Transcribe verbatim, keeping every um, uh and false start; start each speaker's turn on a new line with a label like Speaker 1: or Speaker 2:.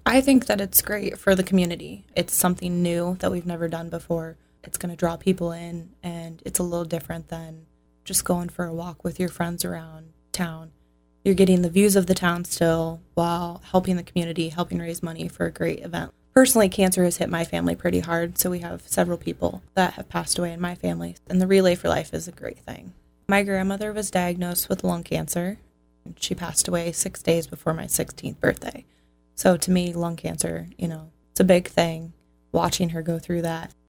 Speaker 1: I think that it's great for the community. It's something new that we've never done before. It's going to draw people in, and it's a little different than just going for a walk with your friends around town. You're getting the views of the town still while helping the community, helping raise money for a great event. Personally, cancer has hit my family pretty hard, so we have several people that have passed away in my family, and the Relay for Life is a great thing. My grandmother was diagnosed with lung cancer. She passed away six days before my sixteenth birthday. So to me, lung cancer, you know, it's a big thing, watching her go through that.